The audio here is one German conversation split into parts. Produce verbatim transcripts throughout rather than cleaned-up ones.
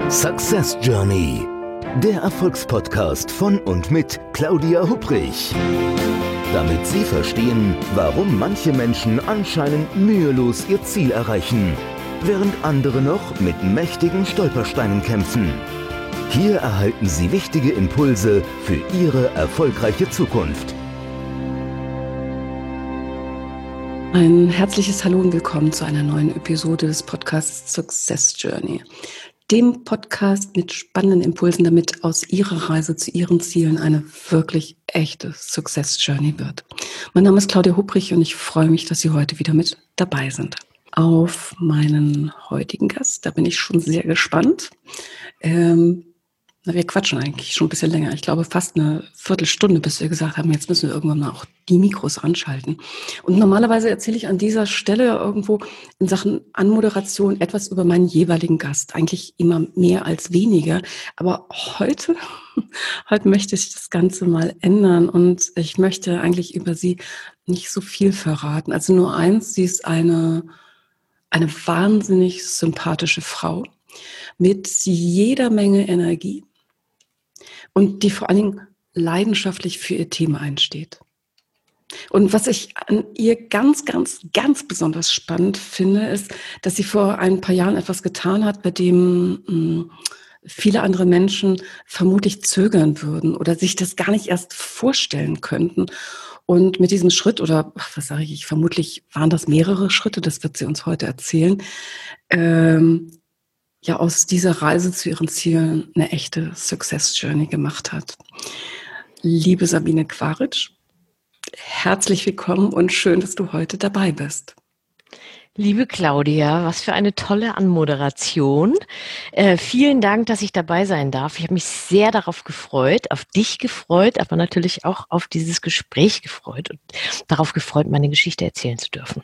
Success Journey, der Erfolgspodcast von und mit Claudia Hupprich. Damit Sie verstehen, warum manche Menschen anscheinend mühelos ihr Ziel erreichen, während andere noch mit mächtigen Stolpersteinen kämpfen. Hier erhalten Sie wichtige Impulse für Ihre erfolgreiche Zukunft. Ein herzliches Hallo und willkommen zu einer neuen Episode des Podcasts Success Journey, dem Podcast mit spannenden Impulsen, damit aus Ihrer Reise zu Ihren Zielen eine wirklich echte Success Journey wird. Mein Name ist Claudia Hupprich und ich freue mich, dass Sie heute wieder mit dabei sind. Auf meinen heutigen Gast, da bin ich schon sehr gespannt. Ähm, na, wir quatschen eigentlich schon ein bisschen länger. Ich glaube fast eine Viertelstunde, bis wir gesagt haben, jetzt müssen wir irgendwann mal auch die Mikros anschalten. Und normalerweise erzähle ich an dieser Stelle irgendwo in Sachen Anmoderation etwas über meinen jeweiligen Gast. Eigentlich immer mehr als weniger. Aber heute, heute möchte ich das Ganze mal ändern und ich möchte eigentlich über sie nicht so viel verraten. Also nur eins, sie ist eine, eine wahnsinnig sympathische Frau mit jeder Menge Energie und die vor allen Dingen leidenschaftlich für ihr Thema einsteht. Und was ich an ihr ganz, ganz, ganz besonders spannend finde, ist, dass sie vor ein paar Jahren etwas getan hat, bei dem mh, viele andere Menschen vermutlich zögern würden oder sich das gar nicht erst vorstellen könnten. Und mit diesem Schritt, oder ach, was sage ich, vermutlich waren das mehrere Schritte, das wird sie uns heute erzählen, ähm, ja aus dieser Reise zu ihren Zielen eine echte Success Journey gemacht hat. Liebe Sabine Quaritsch, herzlich willkommen und schön, dass du heute dabei bist. Liebe Claudia, was für eine tolle Anmoderation. Äh, vielen Dank, dass ich dabei sein darf. Ich habe mich sehr darauf gefreut, auf dich gefreut, aber natürlich auch auf dieses Gespräch gefreut und darauf gefreut, meine Geschichte erzählen zu dürfen.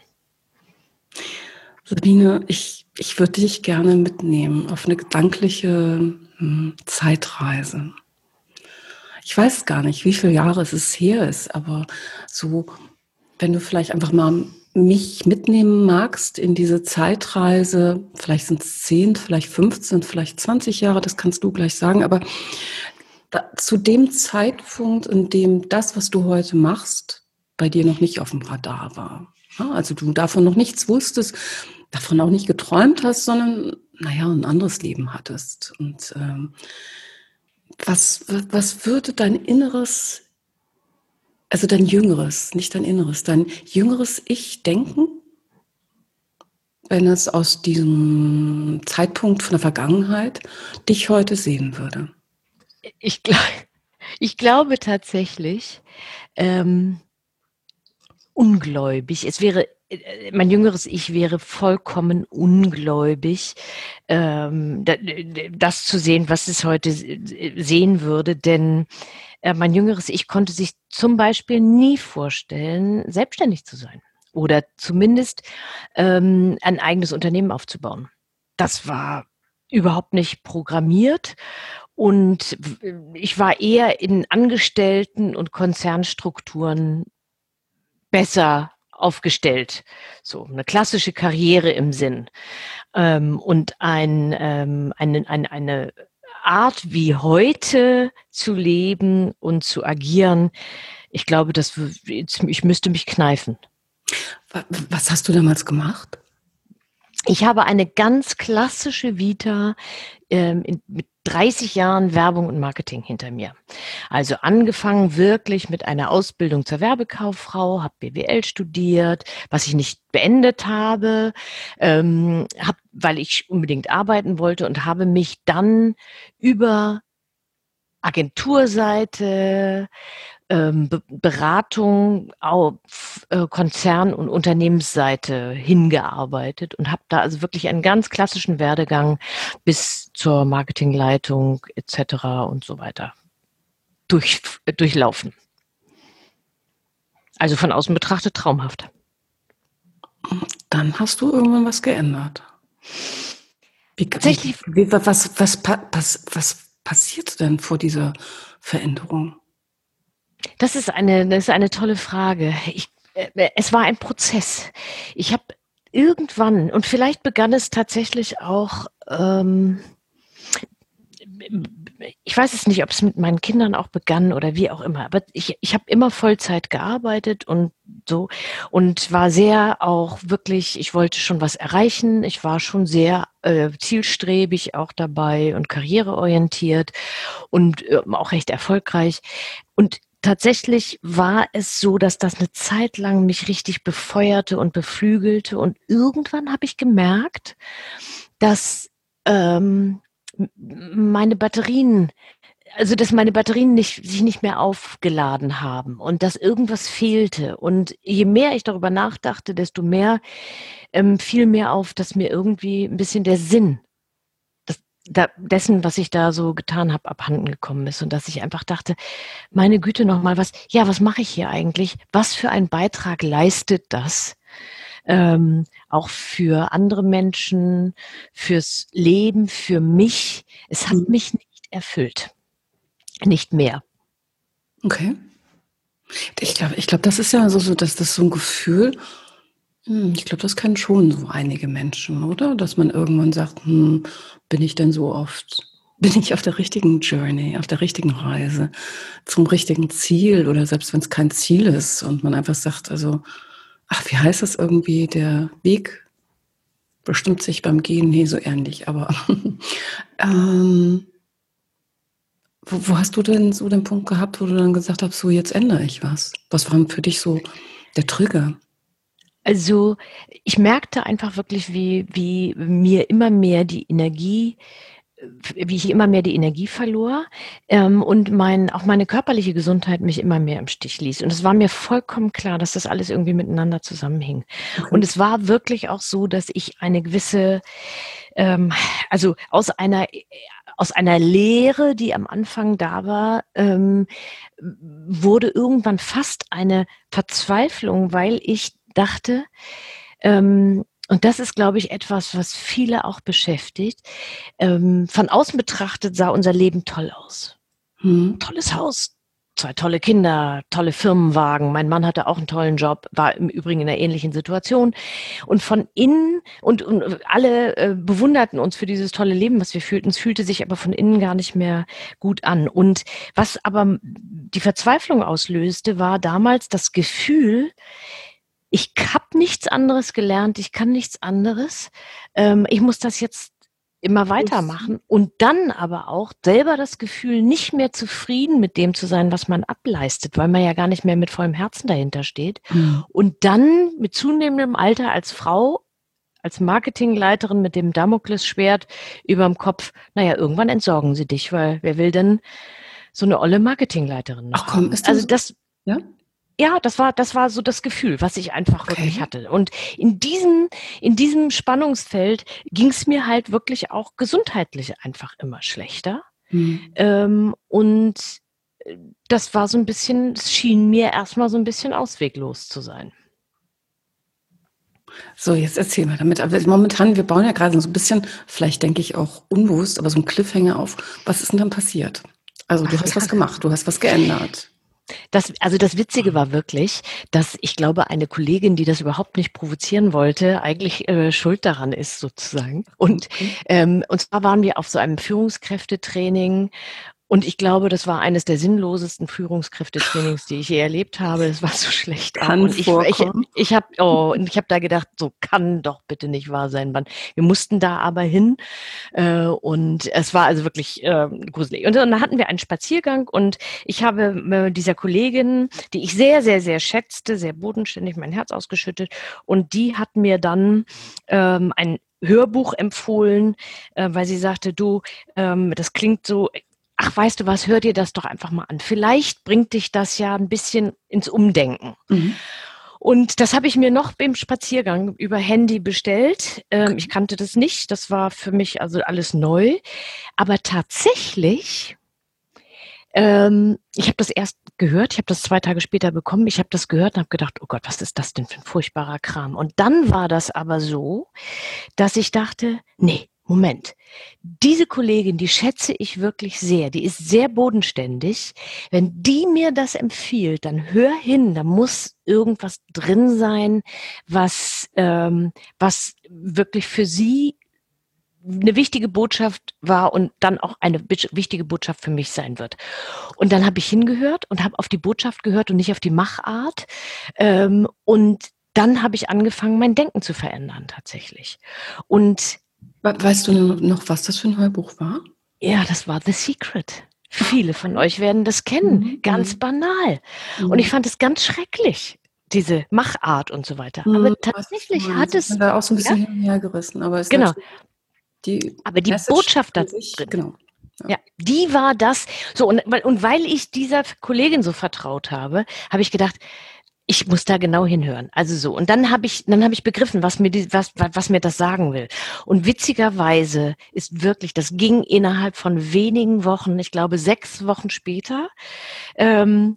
Sabine, ich, ich würde dich gerne mitnehmen auf eine gedankliche hm, Zeitreise. Ich weiß gar nicht, wie viele Jahre es her ist, aber so, wenn du vielleicht einfach mal mich mitnehmen magst in diese Zeitreise, vielleicht sind es zehn, vielleicht fünfzehn, vielleicht zwanzig Jahre, das kannst du gleich sagen, aber da, zu dem Zeitpunkt, in dem das, was du heute machst, bei dir noch nicht auf dem Radar war. Ja, also du davon noch nichts wusstest, davon auch nicht geträumt hast, sondern, naja, ein anderes Leben hattest. Und ähm, was, was würde dein Inneres, also dein Jüngeres, nicht dein Inneres, dein jüngeres Ich denken, wenn es aus diesem Zeitpunkt von der Vergangenheit dich heute sehen würde? Ich, glaub, ich glaube tatsächlich, ähm, ungläubig. Es wäre, mein jüngeres Ich wäre vollkommen ungläubig, ähm, das zu sehen, was es heute sehen würde, denn äh, mein jüngeres Ich konnte sich zum Beispiel nie vorstellen, selbstständig zu sein oder zumindest ähm, ein eigenes Unternehmen aufzubauen. Das war überhaupt nicht programmiert. Und ich war eher in Angestellten- und Konzernstrukturen besser aufgestellt. So eine klassische Karriere im Sinn. Ähm, und ein, ähm, eine, eine, eine Art, wie heute zu leben und zu agieren, ich glaube, das, ich müsste mich kneifen. Was hast du damals gemacht? Ich habe eine ganz klassische Vita ähm, in, mit dreißig Jahren Werbung und Marketing hinter mir. Also angefangen wirklich mit einer Ausbildung zur Werbekauffrau, habe B W L studiert, was ich nicht beendet habe, ähm, hab, weil ich unbedingt arbeiten wollte und habe mich dann über Agenturseite, ähm, Be- Beratung auf äh, Konzern- und Unternehmensseite hingearbeitet und habe da also wirklich einen ganz klassischen Werdegang bis zur Marketingleitung et cetera und so weiter durch, äh, durchlaufen. Also von außen betrachtet traumhaft. Dann hast du irgendwann was geändert. Wie, Tatsächlich. Wie, wie, was, was, was, was passiert denn vor dieser Veränderung? Das ist eine, das ist eine tolle Frage. Ich, äh, es war ein Prozess. Ich habe irgendwann, und vielleicht begann es tatsächlich auch ähm, ich weiß es nicht, ob es mit meinen Kindern auch begann oder wie auch immer, aber ich, ich habe immer Vollzeit gearbeitet und so und war sehr auch wirklich, ich wollte schon was erreichen, ich war schon sehr äh, zielstrebig auch dabei und karriereorientiert und äh, auch recht erfolgreich. Und tatsächlich war es so, dass das eine Zeit lang mich richtig befeuerte und beflügelte und irgendwann habe ich gemerkt, dass ähm, meine Batterien, also dass meine Batterien nicht, sich nicht mehr aufgeladen haben und dass irgendwas fehlte. Und je mehr ich darüber nachdachte, desto mehr ähm, fiel mir auf, dass mir irgendwie ein bisschen der Sinn das, da, dessen, was ich da so getan habe, abhanden gekommen ist. Und dass ich einfach dachte, meine Güte, nochmal was, ja, was mache ich hier eigentlich? Was für einen Beitrag leistet das? Ähm, auch für andere Menschen, fürs Leben, für mich. Es hat Mhm. mich nicht erfüllt. Nicht mehr. Okay. Ich glaube, ich glaube, das ist ja so, so dass das so ein Gefühl, hm, ich glaube, das kennen schon so einige Menschen, oder? Dass man irgendwann sagt, hm, bin ich denn so oft, bin ich auf der richtigen Journey, auf der richtigen Reise, zum richtigen Ziel oder selbst wenn es kein Ziel ist und man einfach sagt, also, ach, wie heißt das irgendwie, der Weg bestimmt sich beim Gehen, nee, so ähnlich, aber ähm, wo, wo hast du denn so den Punkt gehabt, wo du dann gesagt hast, so jetzt ändere ich was? Was war für dich so der Trigger? Also ich merkte einfach wirklich, wie, wie mir immer mehr die Energie, wie ich immer mehr die Energie verlor ähm, und mein, auch meine körperliche Gesundheit mich immer mehr im Stich ließ. Und es war mir vollkommen klar, dass das alles irgendwie miteinander zusammenhing. Okay. Und es war wirklich auch so, dass ich eine gewisse, ähm, also aus einer aus einer Lehre, die am Anfang da war, ähm, wurde irgendwann fast eine Verzweiflung, weil ich dachte, ähm, und das ist, glaube ich, etwas, was viele auch beschäftigt. Ähm, von außen betrachtet sah unser Leben toll aus. Hm. Tolles Haus, zwei tolle Kinder, tolle Firmenwagen. Mein Mann hatte auch einen tollen Job, war im Übrigen in einer ähnlichen Situation. Und von innen, und, und alle äh, bewunderten uns für dieses tolle Leben, was wir fühlten. Es fühlte sich aber von innen gar nicht mehr gut an. Und was aber die Verzweiflung auslöste, war damals das Gefühl, ich habe nichts anderes gelernt, ich kann nichts anderes. Ähm, ich muss das jetzt immer weitermachen und dann aber auch selber das Gefühl, nicht mehr zufrieden mit dem zu sein, was man ableistet, weil man ja gar nicht mehr mit vollem Herzen dahinter steht. Hm. Und dann mit zunehmendem Alter als Frau, als Marketingleiterin mit dem Damoklesschwert überm Kopf, naja, irgendwann entsorgen sie dich, weil wer will denn so eine olle Marketingleiterin noch Ach komm, haben? ist das Also so? das, Ja? ja, das war, das war so das Gefühl, was ich einfach Okay. wirklich hatte. Und in diesem, in diesem Spannungsfeld ging es mir halt wirklich auch gesundheitlich einfach immer schlechter. Hm. Ähm, und das war so ein bisschen, es schien mir erstmal so ein bisschen ausweglos zu sein. So, jetzt erzähl mal damit. Aber momentan, wir bauen ja gerade so ein bisschen, vielleicht denke ich auch unbewusst, aber so ein Cliffhanger auf. Was ist denn dann passiert? Also du Ach hast ja. was gemacht, du hast was geändert. Das, also das Witzige war wirklich, dass ich glaube, eine Kollegin, die das überhaupt nicht provozieren wollte, eigentlich äh, schuld daran ist sozusagen. Und, Okay. ähm, und zwar waren wir auf so einem Führungskräftetraining. Und ich glaube, das war eines der sinnlosesten Führungskräftetrainings, die ich je erlebt habe. Es war so schlecht auch. Kann Und ich, ich, vorkommen. ich habe oh, und ich habe da gedacht, so kann doch bitte nicht wahr sein. Man, wir mussten da aber hin. Äh, und es war also wirklich äh, gruselig. Und dann hatten wir einen Spaziergang und ich habe äh, dieser Kollegin, die ich sehr, sehr, sehr schätzte, sehr bodenständig mein Herz ausgeschüttet. Und die hat mir dann ähm, ein Hörbuch empfohlen, äh, weil sie sagte, du, ähm, das klingt so, ach, weißt du was, hör dir das doch einfach mal an. Vielleicht bringt dich das ja ein bisschen ins Umdenken. Mhm. Und das habe ich mir noch beim Spaziergang über Handy bestellt. Ähm, ich kannte das nicht. Das war für mich also alles neu. Aber tatsächlich, ähm, ich habe das erst gehört. Ich habe das zwei Tage später bekommen. Ich habe das gehört und habe gedacht, oh Gott, was ist das denn für ein furchtbarer Kram? Und dann war das aber so, dass ich dachte, nee, Moment, diese Kollegin, die schätze ich wirklich sehr, die ist sehr bodenständig. Wenn die mir das empfiehlt, dann hör hin, da muss irgendwas drin sein, was, ähm, was wirklich für sie eine wichtige Botschaft war und dann auch eine wichtige Botschaft für mich sein wird. Und dann habe ich hingehört und habe auf die Botschaft gehört und nicht auf die Machart. Ähm, und dann habe ich angefangen, mein Denken zu verändern tatsächlich. Und weißt du noch, was das für ein Hörbuch war? Ja, das war The Secret. Viele von euch werden das kennen, Mhm. ganz banal. Mhm. Und ich fand es ganz schrecklich, diese Machart und so weiter. Mhm, aber tatsächlich hat es... Ich bin da auch so ein bisschen ja? hin und her gerissen. Aber es Genau. Die aber die Message Botschaft da sich, drin, genau. Ja. ja, die war das. So, und, und weil ich dieser Kollegin so vertraut habe, habe ich gedacht, ich muss da genau hinhören. Also so. Und dann habe ich, dann habe ich begriffen, was mir die, was, was mir das sagen will. Und witzigerweise ist wirklich, das ging innerhalb von wenigen Wochen, ich glaube sechs Wochen später, ähm,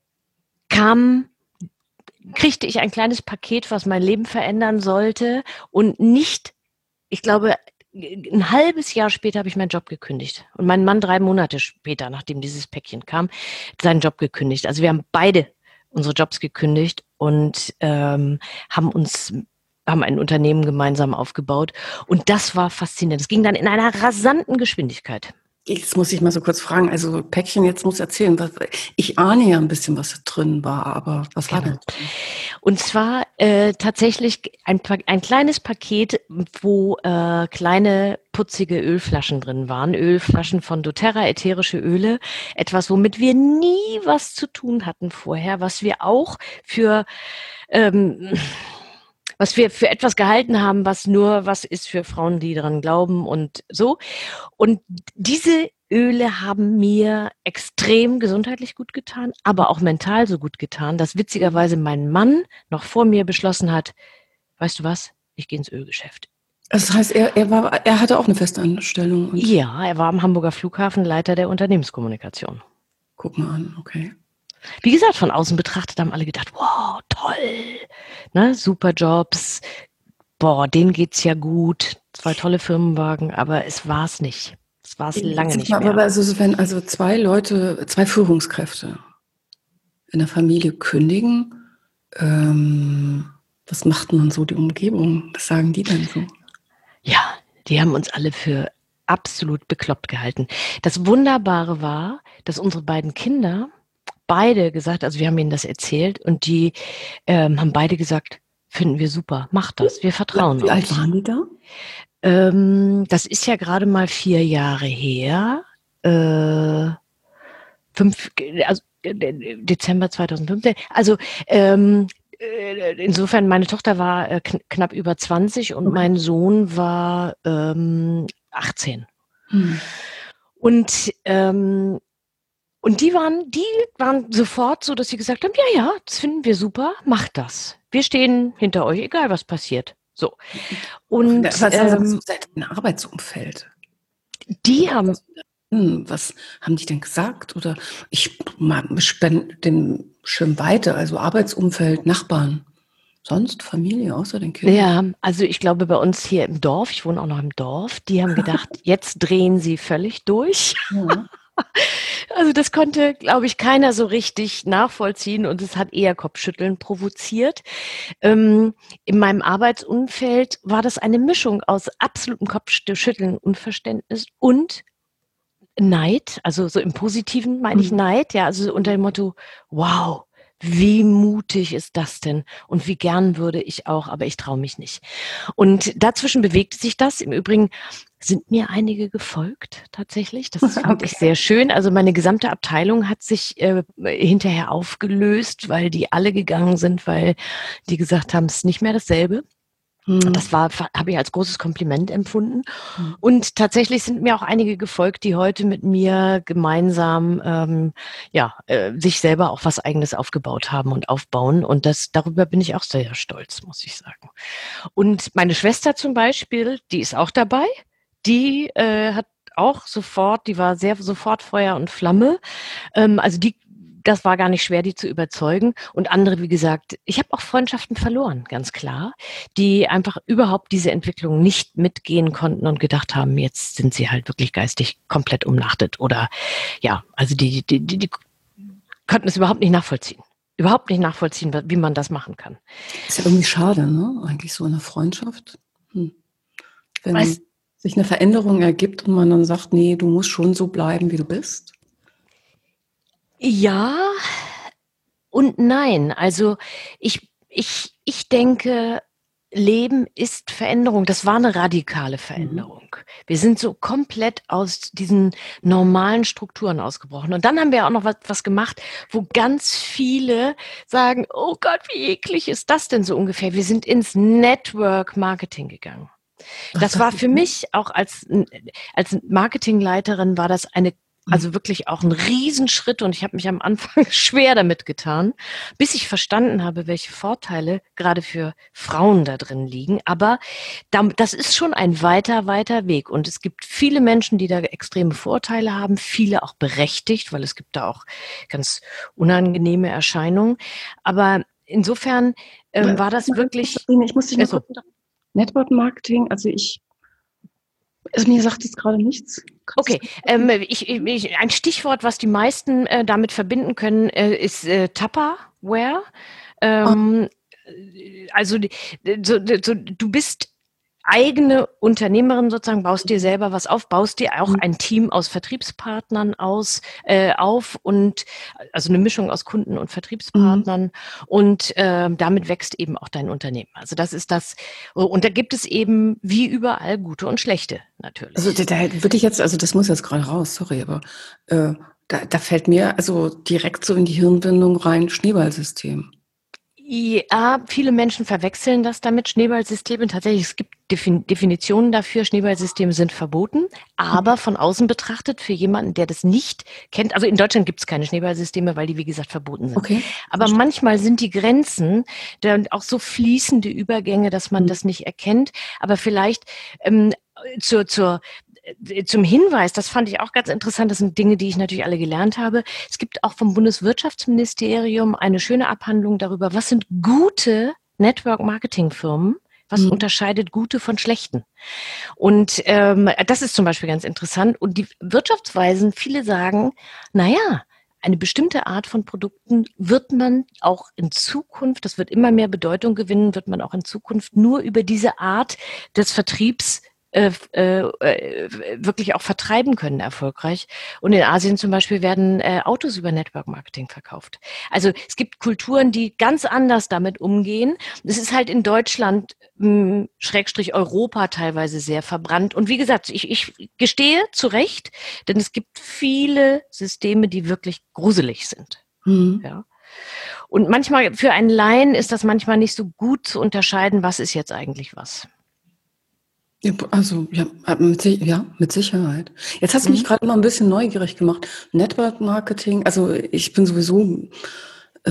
kam, kriegte ich ein kleines Paket, was mein Leben verändern sollte. Und nicht, ich glaube, ein halbes Jahr später habe ich meinen Job gekündigt. Und mein Mann drei Monate später, nachdem dieses Päckchen kam, seinen Job gekündigt. Also wir haben beide unsere Jobs gekündigt und ähm, haben uns haben ein Unternehmen gemeinsam aufgebaut. Und das war faszinierend. Es ging dann in einer rasanten Geschwindigkeit. Jetzt muss ich mal so kurz fragen, also Päckchen, jetzt muss erzählen, was, ich ahne ja ein bisschen, was da drin war, aber was war Genau. denn? Und zwar äh, tatsächlich ein, ein kleines Paket, wo äh, kleine putzige Ölflaschen drin waren, Ölflaschen von doTERRA, ätherische Öle, etwas, womit wir nie was zu tun hatten vorher, was wir auch für ähm, was wir für etwas gehalten haben, was nur was ist für Frauen, die daran glauben und so. Und diese Öle haben mir extrem gesundheitlich gut getan, aber auch mental so gut getan, dass witzigerweise mein Mann noch vor mir beschlossen hat, weißt du was, ich gehe ins Ölgeschäft. Das heißt, er, er, war, er hatte auch eine Festanstellung. Und ja, er war am Hamburger Flughafen Leiter der Unternehmenskommunikation. Guck mal an, okay. Wie gesagt, von außen betrachtet haben alle gedacht, wow, toll, ne, super Jobs, boah, denen geht's ja gut, zwei tolle Firmenwagen, aber es war's nicht. Es war's lange nicht mehr. Aber also wenn also zwei Leute, zwei Führungskräfte in der Familie kündigen, ähm, was macht denn dann so die Umgebung? Was sagen die denn so? Ja, die haben uns alle für absolut bekloppt gehalten. Das Wunderbare war, dass unsere beiden Kinder beide gesagt, also wir haben ihnen das erzählt und die ähm, haben beide gesagt, finden wir super, macht das, wir vertrauen Wie euch. Wie alt waren die da? Ähm, das ist ja gerade mal vier Jahre her. Äh, fünf, also Dezember zweitausendfünfzehn. Also ähm, insofern, meine Tochter war äh, kn- knapp über zwanzig und okay. Mein Sohn war ähm, achtzehn. Hm. Und ähm, Und die waren, die waren sofort so, dass sie gesagt haben, ja, ja, das finden wir super, macht das. Wir stehen hinter euch, egal was passiert. So. Und was heißt ähm, ein Arbeitsumfeld? Die haben. Was haben die denn gesagt? Oder ich spende den Schirm weiter, also Arbeitsumfeld, Nachbarn. Sonst Familie, außer den Kindern? Ja, also ich glaube bei uns hier im Dorf, ich wohne auch noch im Dorf, die haben gedacht, jetzt drehen sie völlig durch. Ja. Also das konnte, glaube ich, keiner so richtig nachvollziehen und es hat eher Kopfschütteln provoziert. Ähm, in meinem Arbeitsumfeld war das eine Mischung aus absolutem Kopfschütteln, Unverständnis und Neid, also so im Positiven meine ich Neid, ja, also unter dem Motto, wow, wie mutig ist das denn und wie gern würde ich auch, aber ich traue mich nicht. Und dazwischen bewegte sich das. Im Übrigen sind mir einige gefolgt tatsächlich. Das fand okay. ich sehr schön. Also meine gesamte Abteilung hat sich äh, hinterher aufgelöst, weil die alle gegangen sind, weil die gesagt haben, es ist nicht mehr dasselbe. Das war, habe ich als großes Kompliment empfunden. Und tatsächlich sind mir auch einige gefolgt, die heute mit mir gemeinsam ähm, ja, äh, sich selber auch was Eigenes aufgebaut haben und aufbauen. Und das, darüber bin ich auch sehr stolz, muss ich sagen. Und meine Schwester zum Beispiel, die ist auch dabei. Die äh, hat auch sofort, die war sehr sofort Feuer und Flamme. Ähm, also die Das war gar nicht schwer, die zu überzeugen. Und andere, wie gesagt, ich habe auch Freundschaften verloren, ganz klar, die einfach überhaupt diese Entwicklung nicht mitgehen konnten und gedacht haben, jetzt sind sie halt wirklich geistig komplett umnachtet. Oder ja, also die, die, die, die konnten es überhaupt nicht nachvollziehen. Überhaupt nicht nachvollziehen, wie man das machen kann. Ist ja irgendwie schade, ne? Eigentlich so eine Freundschaft. Hm. Wenn Weißt, sich eine Veränderung ergibt und man dann sagt, nee, du musst schon so bleiben, wie du bist? Ja und nein. Also ich, ich, ich denke, Leben ist Veränderung. Das war eine radikale Veränderung. Mhm. Wir sind so komplett aus diesen normalen Strukturen ausgebrochen. Und dann haben wir auch noch was, was gemacht, wo ganz viele sagen, oh Gott, wie eklig ist das denn so ungefähr? Wir sind ins Network Marketing gegangen. Das war für mich auch als, als Marketingleiterin war das eine Also wirklich auch ein Riesenschritt und ich habe mich am Anfang schwer damit getan, bis ich verstanden habe, welche Vorteile gerade für Frauen da drin liegen. Aber das ist schon ein weiter, weiter Weg und es gibt viele Menschen, die da extreme Vorteile haben, viele auch berechtigt, weil es gibt da auch ganz unangenehme Erscheinungen. Aber insofern ähm, war das wirklich... Ich muss dich mal kurz... Network Marketing, also ich Also mir sagt jetzt gerade nichts. Okay, ähm, ich, ich, ein Stichwort, was die meisten äh, damit verbinden können, äh, ist äh, Tupperware. Ähm, oh. Also so, so, du bist eigene Unternehmerin sozusagen, baust dir selber was auf, baust dir auch ein Team aus Vertriebspartnern aus, äh, auf und also eine Mischung aus Kunden und Vertriebspartnern mhm. und äh, damit wächst eben auch dein Unternehmen. Also das ist das und da gibt es eben wie überall gute und schlechte natürlich. Also da, da würde ich jetzt, also das muss jetzt gerade raus, sorry, aber äh, da, da fällt mir also direkt so in die Hirnwindung rein Schneeballsystem. Ja, viele Menschen verwechseln das damit, Schneeballsysteme. Tatsächlich, es gibt Defin- Definitionen dafür, Schneeballsysteme sind verboten, aber von außen betrachtet, für jemanden, der das nicht kennt, also in Deutschland gibt es keine Schneeballsysteme, weil die, wie gesagt, verboten sind. Okay. Aber manchmal sind die Grenzen dann auch so fließende Übergänge, dass man mhm. das nicht erkennt. Aber vielleicht ähm, zur, zur Zum Hinweis, das fand ich auch ganz interessant, das sind Dinge, die ich natürlich alle gelernt habe. Es gibt auch vom Bundeswirtschaftsministerium eine schöne Abhandlung darüber, was sind gute Network-Marketing-Firmen, was mhm. unterscheidet gute von schlechten. Und ähm, das ist zum Beispiel ganz interessant. Und die Wirtschaftsweisen, viele sagen, naja, eine bestimmte Art von Produkten wird man auch in Zukunft, das wird immer mehr Bedeutung gewinnen, wird man auch in Zukunft nur über diese Art des Vertriebs Äh, äh, wirklich auch vertreiben können erfolgreich. Und in Asien zum Beispiel werden äh, Autos über Network Marketing verkauft. Also es gibt Kulturen, die ganz anders damit umgehen. Es ist halt in Deutschland, mh, Schrägstrich Europa teilweise sehr verbrannt. Und wie gesagt, ich, ich gestehe zu Recht, denn es gibt viele Systeme, die wirklich gruselig sind. Mhm. Ja. Und manchmal für einen Laien ist das manchmal nicht so gut zu unterscheiden, was ist jetzt eigentlich was. Ja, also ja mit, ja, mit Sicherheit. Jetzt hast du mich mhm. gerade mal ein bisschen neugierig gemacht. Network Marketing, also ich bin sowieso äh,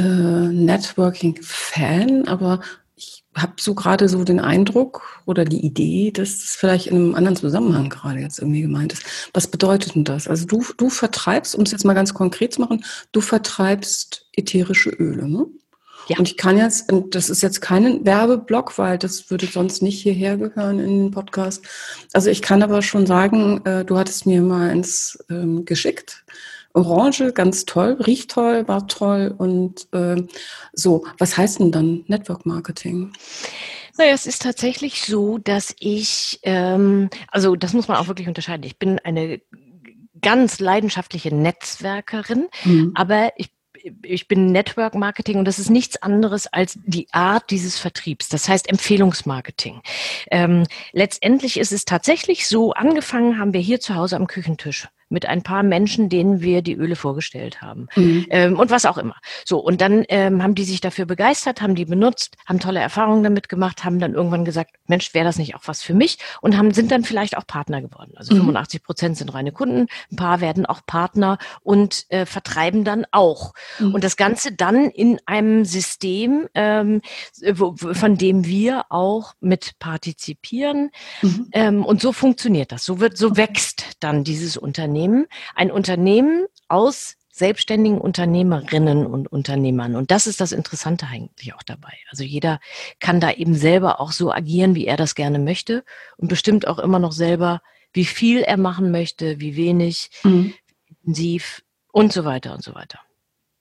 Networking-Fan, aber ich habe so gerade so den Eindruck oder die Idee, dass das vielleicht in einem anderen Zusammenhang gerade jetzt irgendwie gemeint ist. Was bedeutet denn das? Also du, du vertreibst, um es jetzt mal ganz konkret zu machen, du vertreibst ätherische Öle, ne? Ja. Und ich kann jetzt, und das ist jetzt kein Werbeblock, weil das würde sonst nicht hierher gehören in den Podcast. Also ich kann aber schon sagen, äh, du hattest mir mal eins ähm, geschickt. Orange, ganz toll, riecht toll, war toll und äh, so. Was heißt denn dann Network Marketing? Naja, es ist tatsächlich so, dass ich, ähm, also das muss man auch wirklich unterscheiden. Ich bin eine ganz leidenschaftliche Netzwerkerin, mhm. aber ich Ich bin Network Marketing und das ist nichts anderes als die Art dieses Vertriebs, das heißt Empfehlungsmarketing. Ähm, letztendlich ist es tatsächlich so, angefangen haben wir hier zu Hause am Küchentisch mit ein paar Menschen, denen wir die Öle vorgestellt haben mhm. ähm, und was auch immer. So, und dann ähm, haben die sich dafür begeistert, haben die benutzt, haben tolle Erfahrungen damit gemacht, haben dann irgendwann gesagt, Mensch, wäre das nicht auch was für mich? Und haben, sind dann vielleicht auch Partner geworden. Also mhm. fünfundachtzig Prozent sind reine Kunden, ein paar werden auch Partner und äh, vertreiben dann auch. Mhm. Und das Ganze dann in einem System, ähm, wo, von dem wir auch mit partizipieren. Mhm. Ähm, und so funktioniert das. So wird, so wächst dann dieses Unternehmen. Ein Unternehmen aus selbstständigen Unternehmerinnen und Unternehmern. Und das ist das Interessante eigentlich auch dabei. Also jeder kann da eben selber auch so agieren, wie er das gerne möchte und bestimmt auch immer noch selber, wie viel er machen möchte, wie wenig, mhm. wie intensiv und so weiter und so weiter.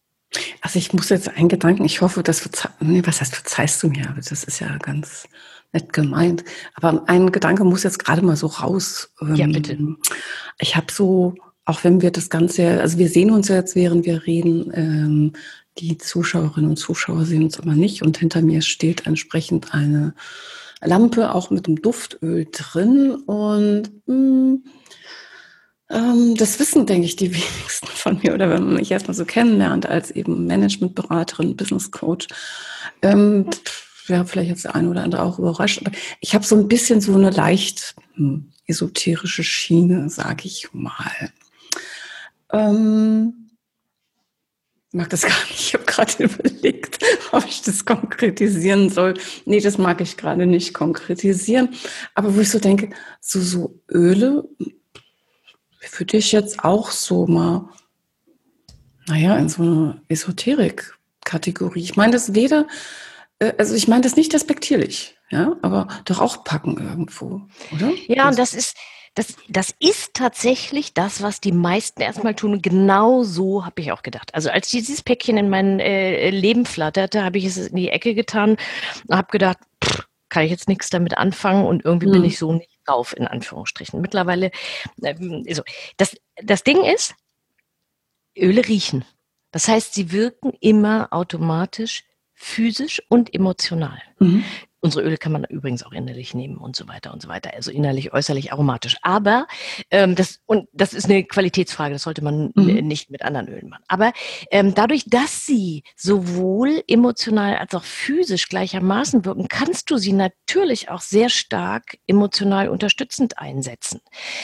Also ich muss jetzt einen Gedanken, ich hoffe, das verzeih, nee, was heißt, verzeihst du mir, aber das ist ja ganz nett gemeint. Aber ein Gedanke muss jetzt gerade mal so raus. Ja, bitte. Ich habe so, auch wenn wir das Ganze, also wir sehen uns ja jetzt, während wir reden, ähm, die Zuschauerinnen und Zuschauer sehen uns aber nicht. Und hinter mir steht entsprechend eine Lampe, auch mit einem Duftöl drin. Und mh, ähm, das wissen, denke ich, die wenigsten von mir. Oder wenn man mich erstmal so kennenlernt als eben Managementberaterin, Business Coach. Ähm, ja, vielleicht jetzt der eine oder andere auch überrascht. Aber ich habe so ein bisschen so eine leicht hm, esoterische Schiene, sage ich mal. Ähm, ich mag das gar nicht. Ich habe gerade überlegt, ob ich das konkretisieren soll. Nee, das mag ich gerade nicht konkretisieren. Aber wo ich so denke, so, so Öle, für dich jetzt auch so mal, naja, in so eine Esoterik-Kategorie. Ich meine das weder, äh, also ich meine das nicht despektierlich, ja, aber doch auch packen irgendwo, oder? Ja, und das ist, das, das ist tatsächlich das, was die meisten erstmal tun. Und genau so habe ich auch gedacht. Also als dieses Päckchen in mein äh, Leben flatterte, habe ich es in die Ecke getan und habe gedacht, pff, kann ich jetzt nichts damit anfangen und irgendwie Hm. bin ich so nicht drauf, in Anführungsstrichen. Mittlerweile, ähm, so. Das, das Ding ist, Öle riechen. Das heißt, sie wirken immer automatisch physisch und emotional. Mhm. Unsere Öle kann man übrigens auch innerlich nehmen und so weiter und so weiter. Also innerlich, äußerlich, aromatisch. Aber ähm, das und das ist eine Qualitätsfrage. Das sollte man Mhm. n- nicht mit anderen Ölen machen. Aber ähm, dadurch, dass sie sowohl emotional als auch physisch gleichermaßen wirken, kannst du sie natürlich auch sehr stark emotional unterstützend einsetzen.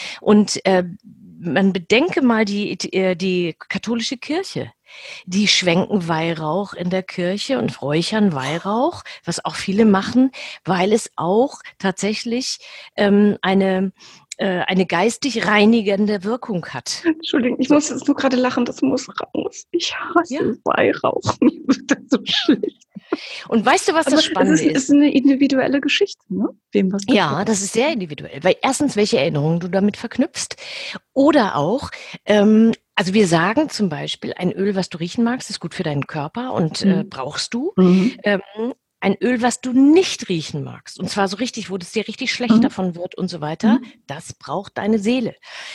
Und äh, man bedenke mal die, die, die katholische Kirche. Die schwenken Weihrauch in der Kirche und räuchern Weihrauch, was auch viele machen, weil es auch tatsächlich ähm, eine, äh, eine geistig reinigende Wirkung hat. Entschuldigung, ich muss jetzt nur gerade lachen, das muss raus. Ich hasse Ja. Weihrauch. Mir wird das so schlecht. Und weißt du, was Aber das Spannende es ist, ist? ist eine individuelle Geschichte, ne? Wem was Ja, gefällt. das ist sehr individuell, weil erstens, welche Erinnerungen du damit verknüpfst oder auch, ähm, also wir sagen zum Beispiel, ein Öl, was du riechen magst, ist gut für deinen Körper und äh, Mhm. brauchst du. Mhm. Ähm, ein Öl, was du nicht riechen magst, und zwar so richtig, wo es dir richtig schlecht Mhm. davon wird und so weiter, Mhm. das braucht deine Seele.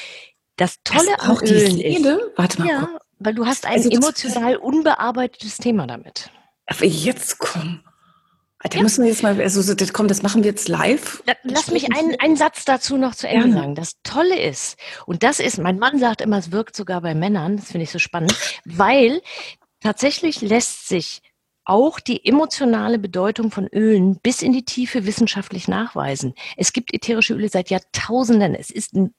Das Das Tolle an braucht die Ölen ist, Seele? Warte mal kurz. ja, weil du hast ein Also das, emotional unbearbeitetes Thema damit. das, jetzt komm. Da Ja. müssen wir jetzt mal, also so, das, komm, das machen wir jetzt live. La- Lass mich Entsprechend einen, hier. einen Satz dazu noch zu Ende Gerne. sagen. Das Tolle ist, und das ist, mein Mann sagt immer, es wirkt sogar bei Männern, das finde ich so spannend, weil tatsächlich lässt sich auch die emotionale Bedeutung von Ölen bis in die Tiefe wissenschaftlich nachweisen. Es gibt ätherische Öle seit Jahrtausenden. Es ist n-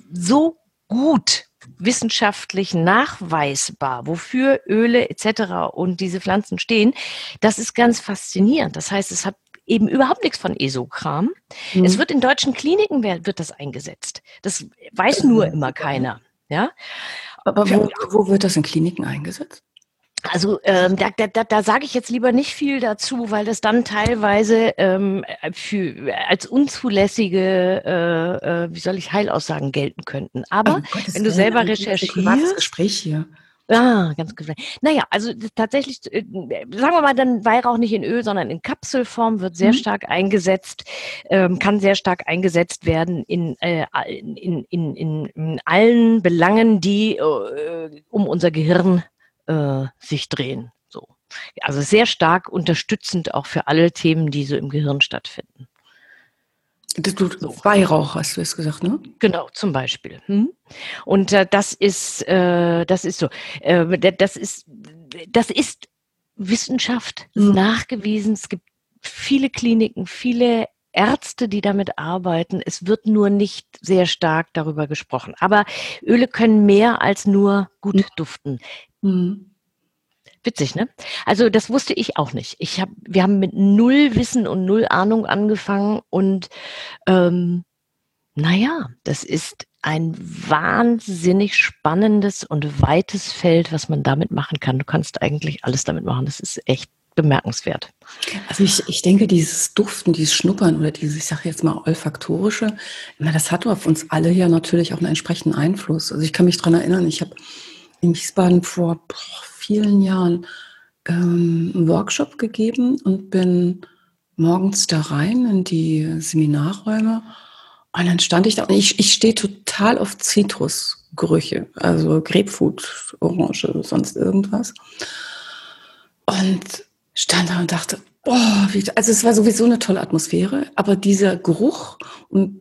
so gut wissenschaftlich nachweisbar, wofür Öle et cetera und diese Pflanzen stehen. Das ist ganz faszinierend. Das heißt, es hat eben überhaupt nichts von Esokram. Mhm. Es wird in deutschen Kliniken wer- wird das eingesetzt. Das weiß nur immer keiner. Ja, Aber Für- wo, wo wird das in Kliniken eingesetzt? also ähm, da, da, da, da sage ich jetzt lieber nicht viel dazu, weil das dann teilweise ähm, für, als unzulässige, äh, äh, wie soll ich, Heilaussagen gelten könnten. Aber Um Gottes wenn du Willen, selber ein privates recherchierst, Gespräch hier. ah, ganz gut. Naja, also das tatsächlich, äh, sagen wir mal, dann Weihrauch nicht in Öl, sondern in Kapselform wird sehr Mhm. stark eingesetzt, ähm, kann sehr stark eingesetzt werden in, äh, in, in, in, in, in allen Belangen, die äh, um unser Gehirn äh, sich drehen. So. Also sehr stark unterstützend auch für alle Themen, die so im Gehirn stattfinden. Das, du, So. Weihrauch, hast du es gesagt, ne? Genau, zum Beispiel. Hm? Und äh, das ist, äh, das ist so. Äh, d- das ist, das ist Wissenschaft, ist Mhm. nachgewiesen. Es gibt viele Kliniken, viele Ärzte, die damit arbeiten. Es wird nur nicht sehr stark darüber gesprochen. Aber Öle können mehr als nur gut Mhm. duften. Mhm. Witzig, ne? Also das wusste ich auch nicht. Ich hab, wir haben mit null Wissen und null Ahnung angefangen und ähm, naja, das ist ein wahnsinnig spannendes und weites Feld, was man damit machen kann. Du kannst eigentlich alles damit machen. Das ist echt bemerkenswert. Also ich, ich denke, dieses Duften, dieses Schnuppern oder dieses, ich sage jetzt mal, olfaktorische, na, das hat auf uns alle ja natürlich auch einen entsprechenden Einfluss. Also ich kann mich daran erinnern, ich habe in Wiesbaden vor boah, vielen Jahren ähm, einen Workshop gegeben und bin morgens da rein in die Seminarräume und dann stand ich da und ich, ich stehe total auf Zitrusgerüche, also Grapefruit, Orange, sonst irgendwas. Und stand da und dachte, boah, wie, also es war sowieso eine tolle Atmosphäre, aber dieser Geruch, und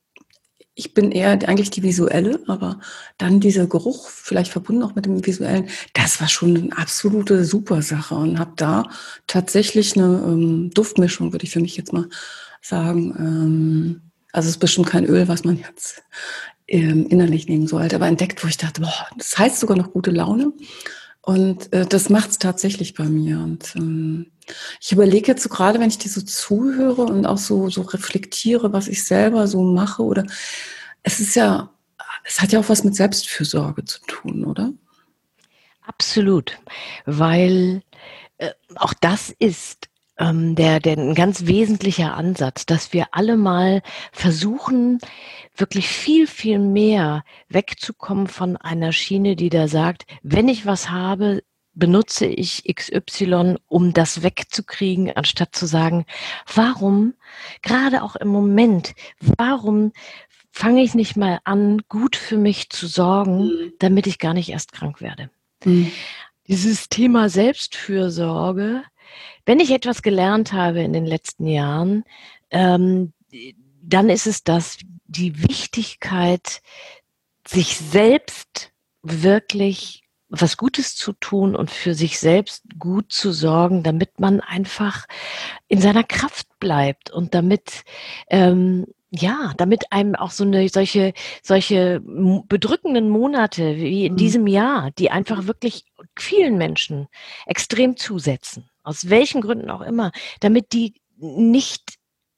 ich bin eher eigentlich die Visuelle, aber dann dieser Geruch, vielleicht verbunden auch mit dem Visuellen, das war schon eine absolute Supersache und habe da tatsächlich eine ähm, Duftmischung, würde ich für mich jetzt mal sagen. Ähm, also es ist bestimmt kein Öl, was man jetzt ähm, innerlich nehmen sollte, aber entdeckt, wo ich dachte, boah, das heißt sogar noch gute Laune. Und äh, das macht es tatsächlich bei mir. Und ähm, ich überlege jetzt so gerade, wenn ich dir so zuhöre und auch so, so reflektiere, was ich selber so mache, oder es ist ja, es hat ja auch was mit Selbstfürsorge zu tun, oder? Absolut, weil äh, auch das ist ähm, der, der ein ganz wesentlicher Ansatz, dass wir alle mal versuchen, wirklich viel, viel mehr wegzukommen von einer Schiene, die da sagt, wenn ich was habe, benutze ich X Y, um das wegzukriegen, anstatt zu sagen, warum, gerade auch im Moment, warum fange ich nicht mal an, gut für mich zu sorgen, Mhm. damit ich gar nicht erst krank werde. Mhm. Dieses Thema Selbstfürsorge, wenn ich etwas gelernt habe in den letzten Jahren, ähm, dann ist es das, die Wichtigkeit, sich selbst wirklich was Gutes zu tun und für sich selbst gut zu sorgen, damit man einfach in seiner Kraft bleibt und damit ähm, ja, damit einem auch so eine solche solche bedrückenden Monate wie in diesem Jahr, die einfach wirklich vielen Menschen extrem zusetzen, aus welchen Gründen auch immer, damit die nicht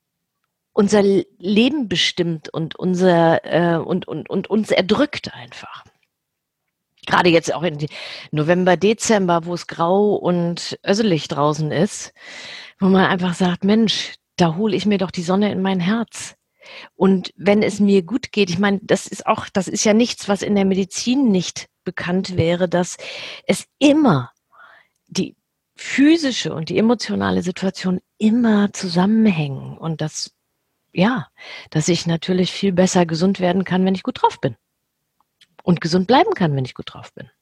unser Leben bestimmt und unser äh, und, und, und uns erdrückt einfach. Gerade jetzt auch in November, Dezember, wo es grau und öselig draußen ist, wo man einfach sagt, Mensch, da hole ich mir doch die Sonne in mein Herz. Und wenn es mir gut geht, ich meine, das ist auch, das ist ja nichts, was in der Medizin nicht bekannt wäre, dass es immer die physische und die emotionale Situation immer zusammenhängen und dass, ja, dass ich natürlich viel besser gesund werden kann, wenn ich gut drauf bin. Und gesund bleiben kann, wenn ich gut drauf bin.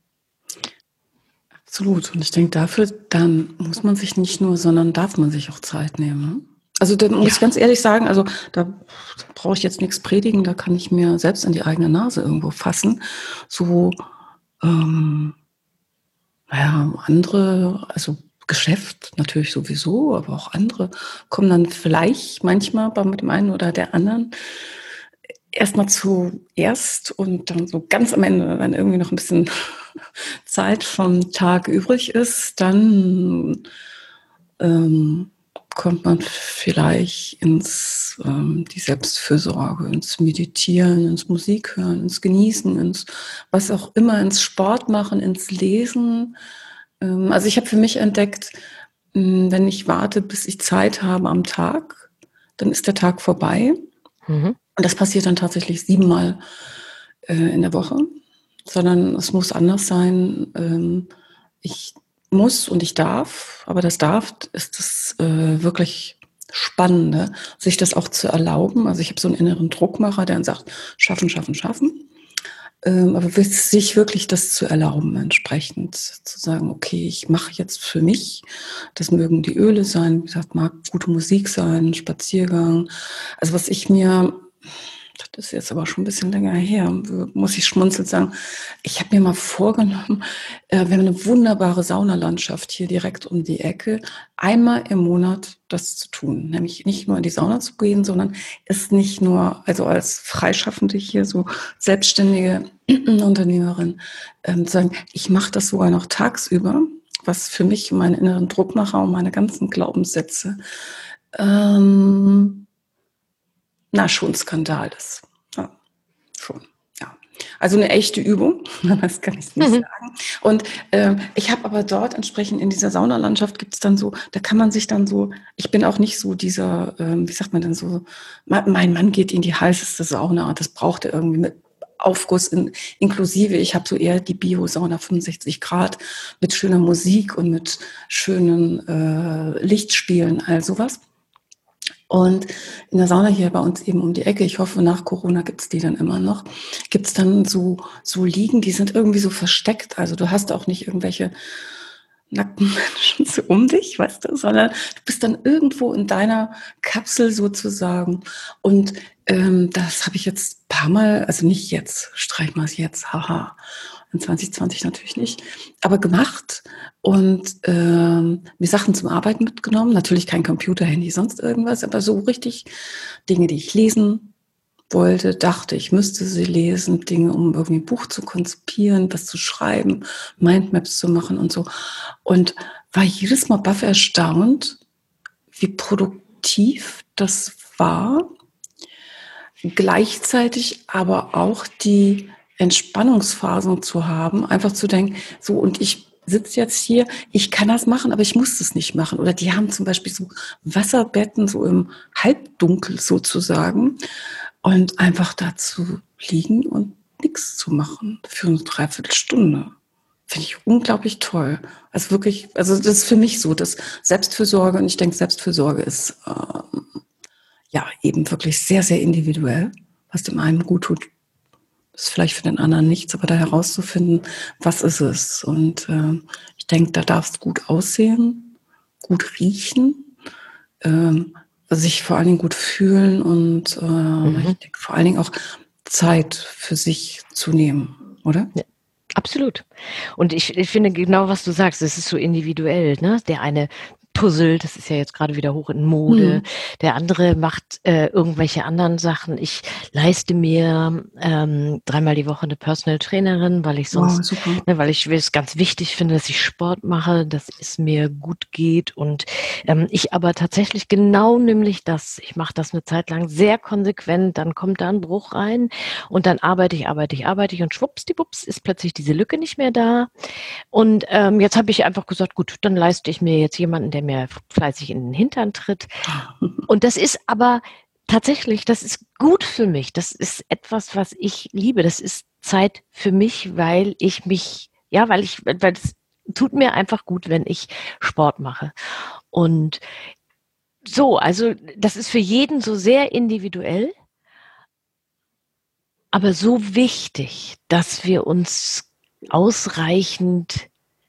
Absolut. Und ich denke, dafür dann muss man sich nicht nur, sondern darf man sich auch Zeit nehmen. Ne? Also da muss Ja. ich ganz ehrlich sagen, also da brauche ich jetzt nichts predigen, da kann ich mir selbst in die eigene Nase irgendwo fassen. So, ähm, naja, andere, also Geschäft natürlich sowieso, aber auch andere kommen dann vielleicht manchmal bei dem einen oder der anderen erstmal zuerst und dann so ganz am Ende, wenn irgendwie noch ein bisschen Zeit vom Tag übrig ist, dann ähm, kommt man vielleicht ins ähm, die Selbstfürsorge, ins Meditieren, ins Musik hören, ins Genießen, ins was auch immer, ins Sport machen, ins Lesen. Ähm, also ich habe für mich entdeckt, mh, wenn ich warte, bis ich Zeit habe am Tag, dann ist der Tag vorbei. Mhm. Und das passiert dann tatsächlich siebenmal äh, in der Woche, sondern es muss anders sein. Ähm, ich muss und ich darf, aber das darf ist das äh, wirklich Spannende, sich das auch zu erlauben. Also ich habe so einen inneren Druckmacher, der dann sagt, schaffen, schaffen, schaffen. Ähm, aber sich wirklich das zu erlauben, entsprechend zu sagen, okay, ich mache jetzt für mich, das mögen die Öle sein, wie gesagt, mag gute Musik sein, Spaziergang. Also was ich mir, das ist jetzt aber schon ein bisschen länger her, muss ich schmunzelnd sagen, ich habe mir mal vorgenommen, äh, wir haben eine wunderbare Saunalandschaft hier direkt um die Ecke, einmal im Monat das zu tun, nämlich nicht nur in die Sauna zu gehen, sondern es nicht nur, also als Freischaffende hier, so selbstständige Unternehmerin, ähm, sagen, ich mache das sogar noch tagsüber, was für mich meinen inneren Druckmacher und meine ganzen Glaubenssätze ähm, na, schon Skandal ist. Ja, schon, ja. Also eine echte Übung, das kann ich nicht Mhm. sagen. Und äh, ich habe aber dort entsprechend in dieser Saunalandschaft gibt es dann so, da kann man sich dann so, ich bin auch nicht so dieser, ähm, wie sagt man denn so, mein Mann geht in die heißeste Sauna, das braucht er irgendwie mit Aufguss in, inklusive. Ich habe so eher die Bio-Sauna fünfundsechzig Grad mit schöner Musik und mit schönen äh, Lichtspielen, all sowas. Und in der Sauna hier bei uns eben um die Ecke, ich hoffe, nach Corona gibt's die dann immer noch, gibt's dann so, so Liegen, die sind irgendwie so versteckt. Also du hast auch nicht irgendwelche nackten Menschen so um dich, weißt du, sondern du bist dann irgendwo in deiner Kapsel sozusagen. Und ähm, das habe ich jetzt ein paar Mal, also nicht jetzt, streich mal es jetzt, haha, in zwanzig zwanzig natürlich nicht, aber gemacht und ähm, mir Sachen zum Arbeiten mitgenommen. Natürlich kein Computer, Handy, sonst irgendwas, aber so richtig Dinge, die ich lesen wollte, dachte, ich müsste sie lesen, Dinge, um irgendwie ein Buch zu konzipieren, was zu schreiben, Mindmaps zu machen und so. Und war jedes Mal baff erstaunt, wie produktiv das war. Gleichzeitig aber auch die Entspannungsphasen zu haben, einfach zu denken, so, und ich sitze jetzt hier, ich kann das machen, aber ich muss das nicht machen. Oder die haben zum Beispiel so Wasserbetten, so im Halbdunkel sozusagen, und einfach da zu liegen und nichts zu machen für eine Dreiviertelstunde. Finde ich unglaublich toll. Also wirklich, also das ist für mich so, dass Selbstfürsorge, und ich denke, Selbstfürsorge ist ähm, ja eben wirklich sehr, sehr individuell, was dem einen gut tut. Ist vielleicht für den anderen nichts, aber da herauszufinden, was ist es. Und äh, ich denke, da darf es gut aussehen, gut riechen, ähm, sich vor allen Dingen gut fühlen und äh, mhm. ich denke vor allen Dingen auch Zeit für sich zu nehmen, oder? Ja, absolut. Und ich, ich finde genau, was du sagst, es ist so individuell, ne? Der eine puzzelt, das ist ja jetzt gerade wieder hoch in Mode. Mhm. Der andere macht äh, irgendwelche anderen Sachen. Ich leiste mir ähm, dreimal die Woche eine Personal Trainerin, weil ich sonst, wow, ne, weil ich es ganz wichtig finde, dass ich Sport mache, dass es mir gut geht. Und ähm, ich aber tatsächlich genau nämlich das, ich mache das eine Zeit lang sehr konsequent, dann kommt da ein Bruch rein und dann arbeite ich, arbeite ich, arbeite ich und schwuppsdiwupps ist plötzlich diese Lücke nicht mehr da. Und ähm, jetzt habe ich einfach gesagt, gut, dann leiste ich mir jetzt jemanden, der mir fleißig in den Hintern tritt. Und das ist aber tatsächlich, das ist gut für mich. Das ist etwas, was ich liebe. Das ist Zeit für mich, weil ich mich, ja, weil ich, weil es tut mir einfach gut, wenn ich Sport mache. Und so, also das ist für jeden so sehr individuell, aber so wichtig, dass wir uns ausreichend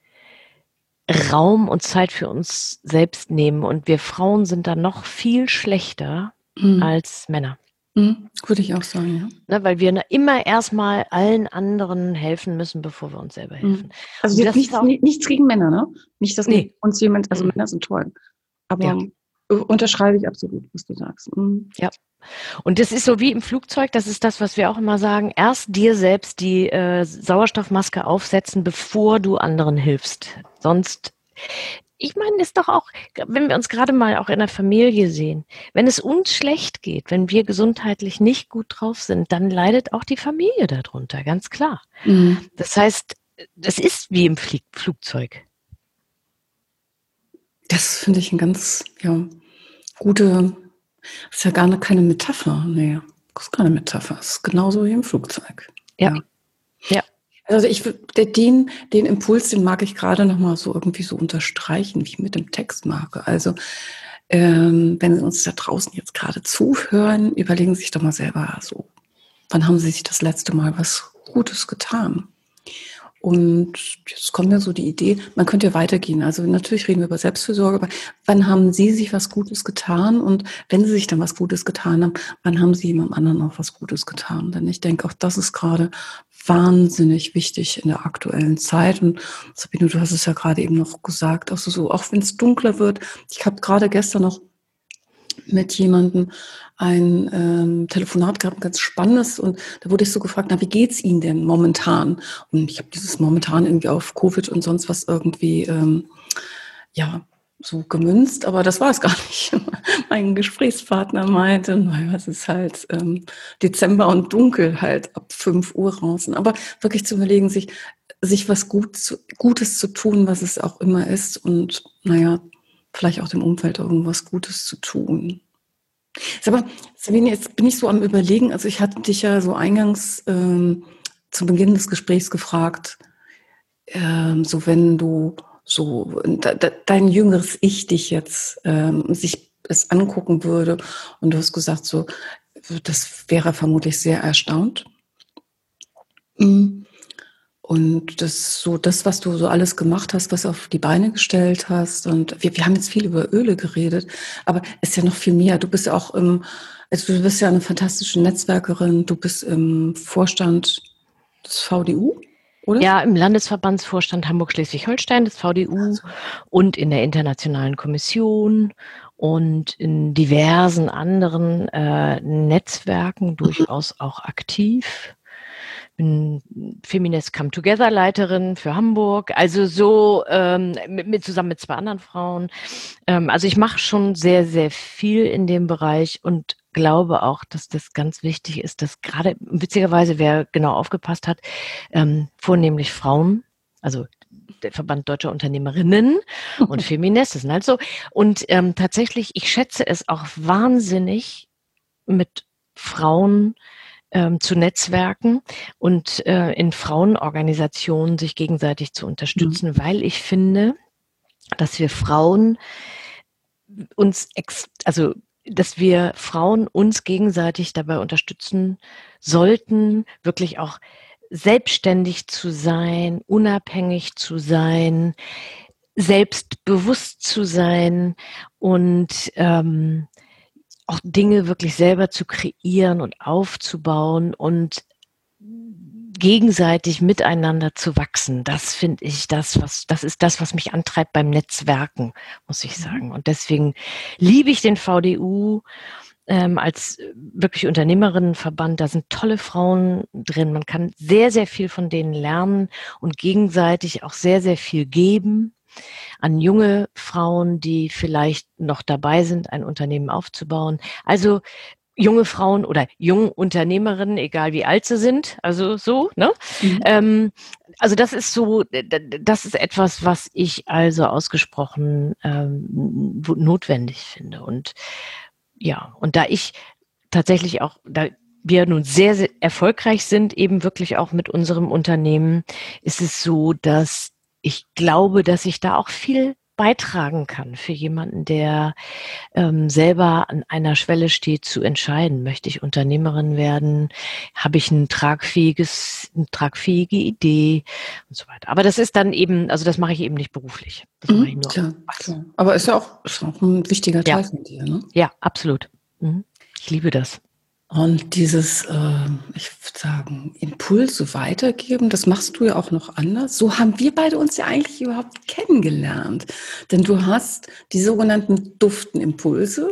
Raum und Zeit für uns selbst nehmen. Und wir Frauen sind da noch viel schlechter mhm. als Männer. Mhm. Würde ich auch sagen, ja. Ne, weil wir immer erstmal allen anderen helfen müssen, bevor wir uns selber helfen. Also jetzt nichts, auch, nichts gegen Männer, ne? Nicht, dass nee. uns jemand, also mhm. Männer sind toll. Aber ja. unterschreibe ich absolut, was du sagst. Mhm. Ja. Und das ist so wie im Flugzeug, das ist das, was wir auch immer sagen, erst dir selbst die äh, Sauerstoffmaske aufsetzen, bevor du anderen hilfst. Sonst, ich meine, ist doch auch, wenn wir uns gerade mal auch in der Familie sehen, wenn es uns schlecht geht, wenn wir gesundheitlich nicht gut drauf sind, dann leidet auch die Familie darunter, ganz klar. Mhm. Das heißt, das ist wie im Flieg- Flugzeug. Das finde ich ein ganz, ja, gute... Das ist ja gar keine Metapher. Nee, das ist keine Metapher. Das ist genauso wie im Flugzeug. Ja. Ja. ja. Also ich den, den Impuls, den mag ich gerade nochmal so irgendwie so unterstreichen, wie mit dem Textmarke. Also ähm, wenn Sie uns da draußen jetzt gerade zuhören, überlegen Sie sich doch mal selber so, wann haben Sie sich das letzte Mal was Gutes getan? Und jetzt kommt mir so die Idee, man könnte ja weitergehen. Also natürlich reden wir über Selbstfürsorge, aber wann haben Sie sich was Gutes getan? Und wenn Sie sich dann was Gutes getan haben, wann haben Sie jemandem anderen auch was Gutes getan? Denn ich denke, auch das ist gerade wahnsinnig wichtig in der aktuellen Zeit. Und Sabine, du hast es ja gerade eben noch gesagt, also so, auch wenn es dunkler wird. Ich habe gerade gestern noch mit jemandem ein ähm, Telefonat gehabt, ganz spannendes, und da wurde ich so gefragt, na, wie geht's Ihnen denn momentan? Und ich habe dieses momentan irgendwie auf Covid und sonst was irgendwie, ähm, ja, so gemünzt, aber das war es gar nicht. Mein Gesprächspartner meinte, naja, es ist halt ähm, Dezember und dunkel halt ab fünf Uhr draußen. Aber wirklich zu überlegen, sich, sich was gut zu, Gutes zu tun, was es auch immer ist, und naja, vielleicht auch dem Umfeld irgendwas Gutes zu tun. Sag mal, Sabine, jetzt bin ich so am Überlegen, also ich hatte dich ja so eingangs ähm, zu Beginn des Gesprächs gefragt, ähm, so wenn du so de, de, dein jüngeres Ich dich jetzt ähm, sich es angucken würde und du hast gesagt, so, das wäre vermutlich sehr erstaunt. Und das so das, was du so alles gemacht hast, was auf die Beine gestellt hast. Und wir, wir haben jetzt viel über Öle geredet, aber es ist ja noch viel mehr. Du bist ja auch im, also du bist ja eine fantastische Netzwerkerin, du bist im Vorstand des V D U, oder? Ja, im Landesverbandsvorstand Hamburg-Schleswig-Holstein des V D U Also. und in der Internationalen Kommission und in diversen anderen äh, Netzwerken durchaus auch aktiv. Bin Feminist Come Together Leiterin für Hamburg, also so ähm, mit, mit zusammen mit zwei anderen Frauen. Ähm, also ich mache schon sehr, sehr viel in dem Bereich und glaube auch, dass das ganz wichtig ist, dass gerade witzigerweise, wer genau aufgepasst hat, ähm, vornehmlich Frauen, also der Verband Deutscher Unternehmerinnen und Feminist, das sind halt so. Und ähm, tatsächlich, ich schätze es auch wahnsinnig, mit Frauen ähm, zu netzwerken und äh, in Frauenorganisationen sich gegenseitig zu unterstützen, mhm. weil ich finde, dass wir Frauen uns, ex- also dass wir Frauen uns gegenseitig dabei unterstützen sollten, wirklich auch selbstständig zu sein, unabhängig zu sein, selbstbewusst zu sein und ähm, auch Dinge wirklich selber zu kreieren und aufzubauen und gegenseitig miteinander zu wachsen. Das finde ich das, was, das ist das, was mich antreibt beim Netzwerken, muss ich sagen. Und deswegen liebe ich den V D U ähm, als wirklich Unternehmerinnenverband. Da sind tolle Frauen drin. Man kann sehr, sehr viel von denen lernen und gegenseitig auch sehr, sehr viel geben an junge Frauen, die vielleicht noch dabei sind, ein Unternehmen aufzubauen. Also junge Frauen oder junge Unternehmerinnen, egal wie alt sie sind, also so, ne? Mhm. Ähm, also das ist so, das ist etwas, was ich also ausgesprochen ähm, notwendig finde. Und ja, und da ich tatsächlich auch, da wir nun sehr, sehr erfolgreich sind, eben wirklich auch mit unserem Unternehmen, ist es so, dass ich glaube, dass ich da auch viel beitragen kann für jemanden, der ähm, selber an einer Schwelle steht, zu entscheiden, möchte ich Unternehmerin werden, habe ich ein tragfähiges, eine tragfähige Idee und so weiter. Aber das ist dann eben, also das mache ich eben nicht beruflich. Das mhm, mache ich nur. Klar, klar. Aber ist ja auch, ist auch ein wichtiger Teil ja. von dir, ne? Ja, absolut. Mhm. Ich liebe das. Und dieses, äh, ich würde sagen, Impulse weitergeben, das machst du ja auch noch anders. So haben wir beide uns ja eigentlich überhaupt kennengelernt. Denn du hast die sogenannten Duftenimpulse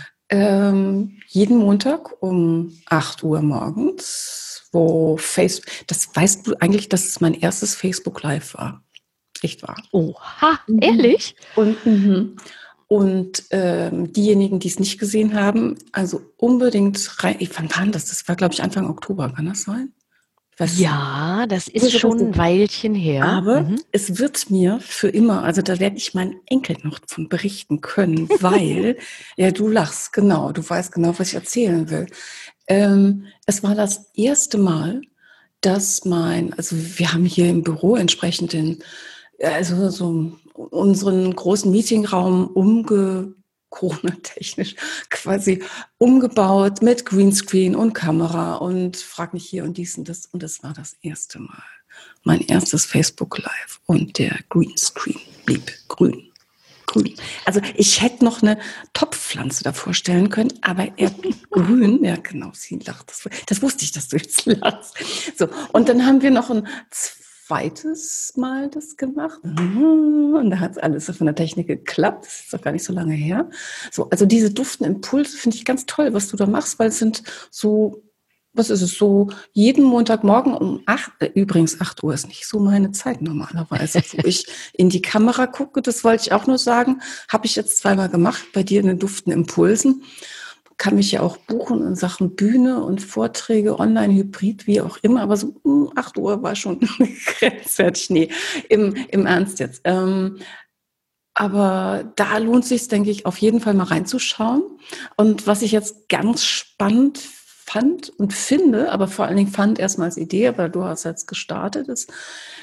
ähm, jeden Montag um acht Uhr morgens, wo Facebook, das weißt du eigentlich, dass es mein erstes Facebook Live war. Echt wahr. Oha, ehrlich? Und, mhm. Und ähm, diejenigen, die es nicht gesehen haben, also unbedingt rein. Wann war das? Das war, glaube ich, Anfang Oktober. Kann das sein? Ja, das ist schon ein Weilchen her. Aber mhm. es wird mir für immer, also da werde ich meinen Enkel noch von berichten können, weil, ja, du lachst, genau, du weißt genau, was ich erzählen will. Ähm, es war das erste Mal, dass mein, also wir haben hier im Büro entsprechend den, also so unseren großen Meetingraum umge Corona-technisch quasi umgebaut mit Greenscreen und Kamera und frag mich hier und dies und das. Und das war das erste Mal. Mein erstes Facebook Live. Und der Greenscreen blieb grün. Grün. Also ich hätte noch eine Topfpflanze davor stellen können, aber er blieb grün. Ja, genau, sie lacht. Das, das wusste ich, dass du jetzt lachst. So, und dann haben wir noch ein zweites Mal das gemacht. Und da hat alles so von der Technik geklappt. Das ist doch gar nicht so lange her. So, also diese duftenden Impulse finde ich ganz toll, was du da machst, weil es sind so, was ist es, so jeden Montagmorgen um acht, äh, übrigens acht Uhr ist nicht so meine Zeit normalerweise, wo ich in die Kamera gucke, das wollte ich auch nur sagen, habe ich jetzt zweimal gemacht, bei dir in den duftenden Impulsen. Kann mich ja auch buchen in Sachen Bühne und Vorträge, online, hybrid, wie auch immer. Aber so um acht Uhr war schon grenzwertig. Nee, im, im Ernst jetzt. Ähm, Aber da lohnt es sich, denke ich, auf jeden Fall mal reinzuschauen. Und was ich jetzt ganz spannend fand und finde, aber vor allen Dingen fand erstmal als Idee, weil du hast jetzt gestartet, ist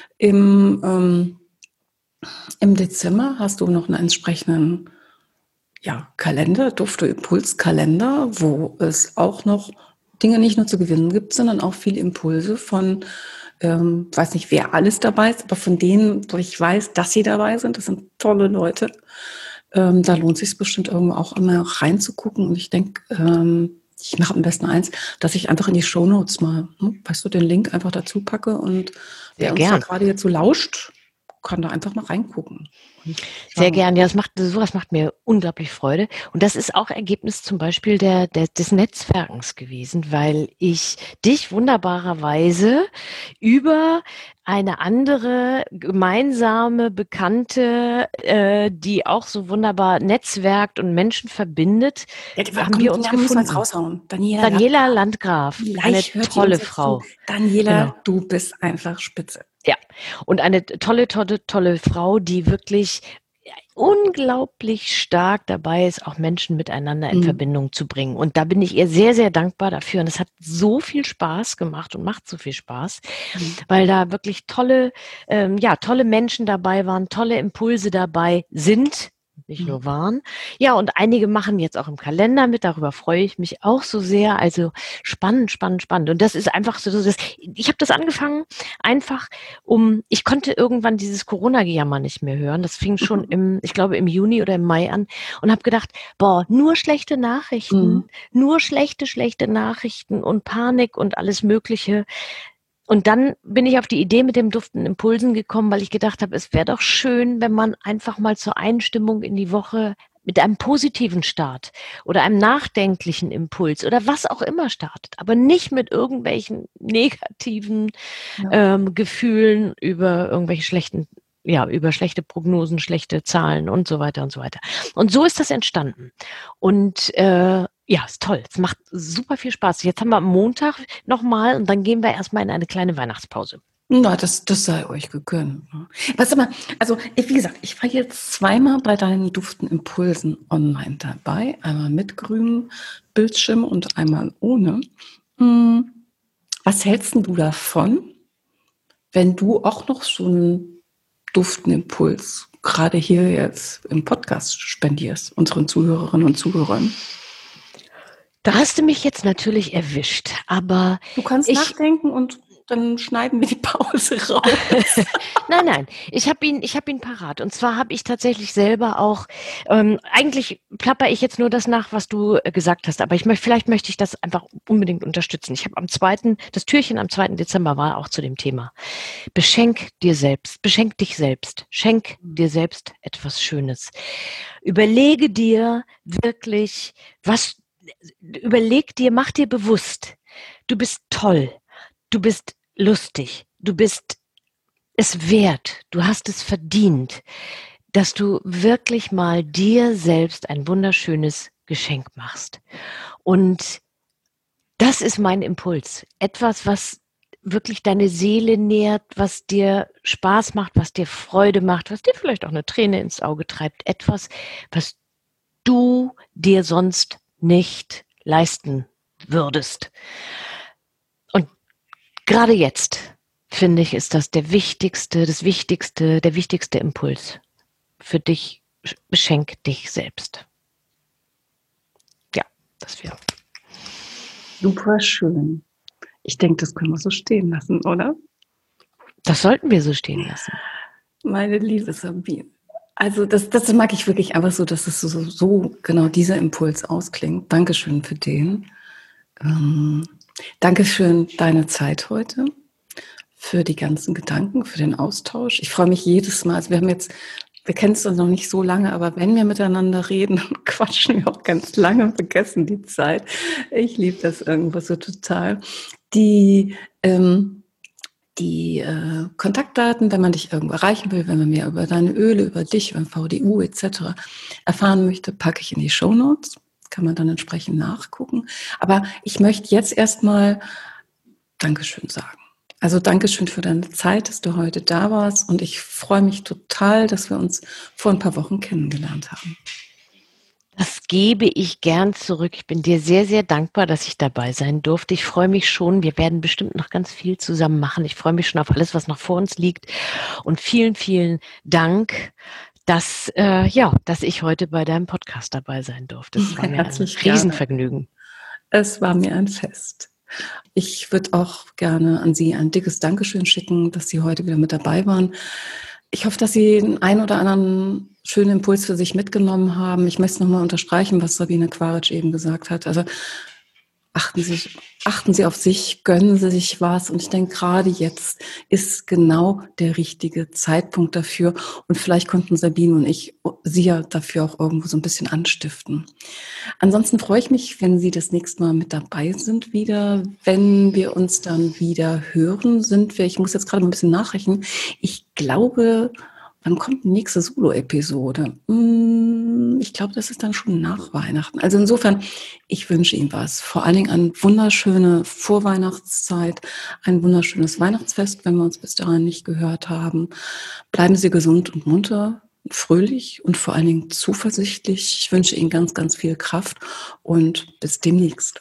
im, ähm, im Dezember hast du noch einen entsprechenden ja, Kalender, Dufte-Impuls-Kalender, wo es auch noch Dinge nicht nur zu gewinnen gibt, sondern auch viele Impulse von, ähm, weiß nicht, wer alles dabei ist, aber von denen, wo ich weiß, dass sie dabei sind, das sind tolle Leute. Ähm, da lohnt es sich bestimmt irgendwo auch immer reinzugucken. Und ich denke, ähm, ich mache am besten eins, dass ich einfach in die Shownotes mal, hm, weißt du, den Link einfach dazu packe und wer Sehr uns da gern. gerade jetzt so lauscht, kann da einfach mal reingucken. Und Sehr schauen. gern. Ja, das macht, sowas macht mir unglaublich Freude. Und das ist auch Ergebnis zum Beispiel der, der, des Netzwerkens gewesen, weil ich dich wunderbarerweise über eine andere gemeinsame Bekannte, äh, die auch so wunderbar netzwerkt und Menschen verbindet, Ja, die- haben komm, wir den uns Namen müssen wir jetzt gefunden. raushauen. Daniela, Daniela Landgraf. Landgraf, eine Vielleicht hört die tolle uns jetzt Frau. zu. Daniela, Genau. du bist einfach spitze. Ja, und eine tolle, tolle, tolle Frau, die wirklich unglaublich stark dabei ist, auch Menschen miteinander in Mhm. Verbindung zu bringen. Und da bin ich ihr sehr, sehr dankbar dafür. Und es hat so viel Spaß gemacht und macht so viel Spaß, Mhm. weil da wirklich tolle, ähm, ja, tolle Menschen dabei waren, tolle Impulse dabei sind, nicht Mhm. nur waren. Ja, und einige machen jetzt auch im Kalender mit, darüber freue ich mich auch so sehr. Also spannend, spannend, spannend. Und das ist einfach so, das, ich habe das angefangen, einfach um, ich konnte irgendwann dieses Corona-Gejammer nicht mehr hören. Das fing schon im, ich glaube, im Juni oder im Mai an und habe gedacht, boah, nur schlechte Nachrichten, Mhm. nur schlechte, schlechte Nachrichten und Panik und alles Mögliche. Und dann bin ich auf die Idee mit dem duftenden Impulsen gekommen, weil ich gedacht habe, es wäre doch schön, wenn man einfach mal zur Einstimmung in die Woche mit einem positiven Start oder einem nachdenklichen Impuls oder was auch immer startet, aber nicht mit irgendwelchen negativen Ja. ähm, Gefühlen über irgendwelche schlechten, ja, über schlechte Prognosen, schlechte Zahlen und so weiter und so weiter. Und so ist das entstanden. Und äh, ja, ist toll. Es macht super viel Spaß. Jetzt haben wir am Montag nochmal und dann gehen wir erstmal in eine kleine Weihnachtspause. Na, das, das sei euch gegönnt. Ne? Weißt du mal, also ich, wie gesagt, ich war jetzt zweimal bei deinen Duften Impulsen online dabei. Einmal mit grünem Bildschirm und einmal ohne. Hm, was hältst denn du davon, wenn du auch noch so einen Duftenimpuls gerade hier jetzt im Podcast spendierst, unseren Zuhörerinnen und Zuhörern? Da hast du mich jetzt natürlich erwischt, aber Du kannst ich, nachdenken und dann schneiden wir die Pause raus. nein, nein, ich habe ihn, ich habe ihn parat. Und zwar habe ich tatsächlich selber auch, ähm, eigentlich plapper ich jetzt nur das nach, was du äh, gesagt hast, aber ich möchte, vielleicht möchte ich das einfach unbedingt unterstützen. Ich habe am zweiten, das Türchen am zweiten Dezember war auch zu dem Thema. Beschenk dir selbst, beschenk dich selbst, schenk dir selbst etwas Schönes. Überlege dir wirklich, was, überleg dir, mach dir bewusst, du bist toll, du bist lustig, du bist es wert, du hast es verdient, dass du wirklich mal dir selbst ein wunderschönes Geschenk machst. Und das ist mein Impuls. Etwas, was wirklich deine Seele nährt, was dir Spaß macht, was dir Freude macht, was dir vielleicht auch eine Träne ins Auge treibt. Etwas, was du dir sonst nicht leisten würdest. Und gerade jetzt, finde ich, ist das der wichtigste, das wichtigste, der wichtigste Impuls für dich. Beschenk dich selbst. Ja, das wäre. Super schön. Ich denke, das können wir so stehen lassen, oder? Das sollten wir so stehen lassen. Meine liebe Sabine. Also das, das mag ich wirklich einfach so, dass es so, so genau dieser Impuls ausklingt. Dankeschön für den. Ähm, danke für deine Zeit heute, für die ganzen Gedanken, für den Austausch. Ich freue mich jedes Mal. Also wir haben jetzt, wir kennen es noch nicht so lange, aber wenn wir miteinander reden, dann quatschen wir auch ganz lange und vergessen die Zeit. Ich liebe das irgendwo so total. Die ähm, Die äh, Kontaktdaten, wenn man dich irgendwo erreichen will, wenn man mehr über deine Öle, über dich, über V D U et cetera erfahren möchte, packe ich in die Shownotes. Kann man dann entsprechend nachgucken. Aber ich möchte jetzt erstmal Dankeschön sagen. Also Dankeschön für deine Zeit, dass du heute da warst und ich freue mich total, dass wir uns vor ein paar Wochen kennengelernt haben. Das gebe ich gern zurück. Ich bin dir sehr, sehr dankbar, dass ich dabei sein durfte. Ich freue mich schon. Wir werden bestimmt noch ganz viel zusammen machen. Ich freue mich schon auf alles, was noch vor uns liegt. Und vielen, vielen Dank, dass, äh, ja, dass ich heute bei deinem Podcast dabei sein durfte. Das war mir ein Riesenvergnügen. Es war mir ein Fest. Ich würde auch gerne an Sie ein dickes Dankeschön schicken, dass Sie heute wieder mit dabei waren. Ich hoffe, dass Sie den einen oder anderen schönen Impuls für sich mitgenommen haben. Ich möchte nochmal unterstreichen, was Sabine Quaritch eben gesagt hat. Also achten Sie, achten Sie auf sich, gönnen Sie sich was. Und ich denke, gerade jetzt ist genau der richtige Zeitpunkt dafür. Und vielleicht konnten Sabine und ich Sie ja dafür auch irgendwo so ein bisschen anstiften. Ansonsten freue ich mich, wenn Sie das nächste Mal mit dabei sind wieder. Wenn wir uns dann wieder hören, sind wir, ich muss jetzt gerade mal ein bisschen nachrechnen, ich glaube, wann kommt die nächste Solo-Episode? Ich glaube, das ist dann schon nach Weihnachten. Also insofern, ich wünsche Ihnen was. Vor allen Dingen eine wunderschöne Vorweihnachtszeit, ein wunderschönes Weihnachtsfest, wenn wir uns bis dahin nicht gehört haben. Bleiben Sie gesund und munter, fröhlich und vor allen Dingen zuversichtlich. Ich wünsche Ihnen ganz, ganz viel Kraft und bis demnächst.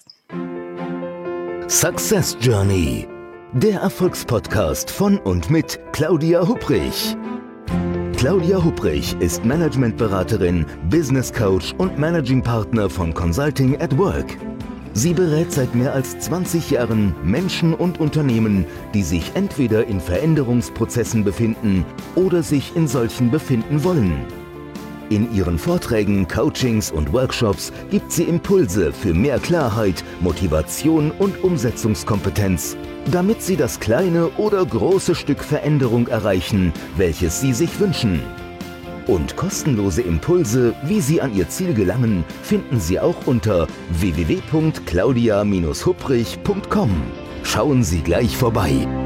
Success Journey, der Erfolgspodcast von und mit Claudia Hupprich. Claudia Hupprich ist Managementberaterin, Business Coach und Managing Partner von Consulting at Work. Sie berät seit mehr als zwanzig Jahren Menschen und Unternehmen, die sich entweder in Veränderungsprozessen befinden oder sich in solchen befinden wollen. In ihren Vorträgen, Coachings und Workshops gibt sie Impulse für mehr Klarheit, Motivation und Umsetzungskompetenz, damit sie das kleine oder große Stück Veränderung erreichen, welches sie sich wünschen. Und kostenlose Impulse, wie Sie an Ihr Ziel gelangen, finden Sie auch unter w w w punkt claudia Bindestrich hupprich punkt com. Schauen Sie gleich vorbei.